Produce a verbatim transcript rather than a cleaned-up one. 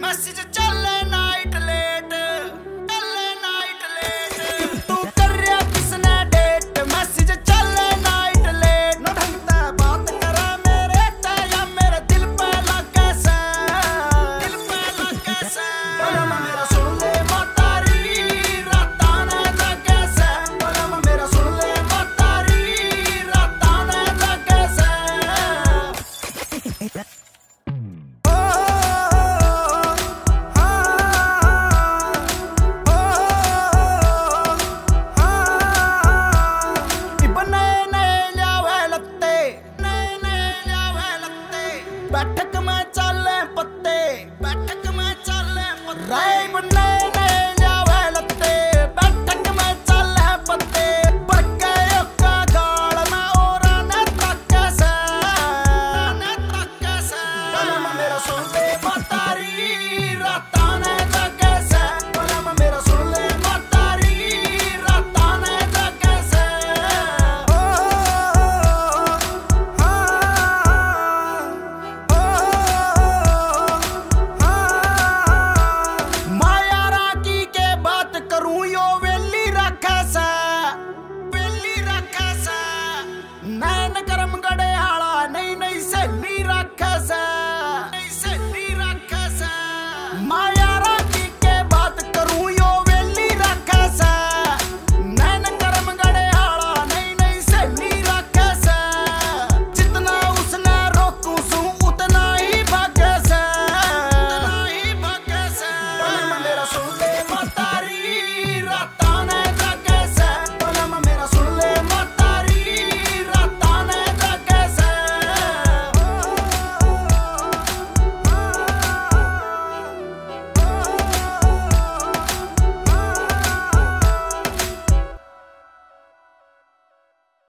Message चले night late, चले night late. तू कर रहा किसने डेट, मैसेज चले नाइट लेट। न ढंग से बात करे मेरे ते या मेरे दिल पे लगे से, दिल पे लगे से। बलम मेरा सुन ले मातारी रातां ने जगे से, बलम मेरा सुन ले मातारी रातां ने जगे से। बैठक में चले पत्ते, बैठक में चले पत्ते। राय बन्ने ने जावे लत्ते, बैठक में चले पत्ते। बरके का गाल में और ने तक से, ने तक से। बलम मेरा सुन ले मातारी रातां ने जगे से, बलम मेरा सुन ले मातारी रातां ने जगे से। करूं यो वेली रखे से, वेली रखे से। नैन करम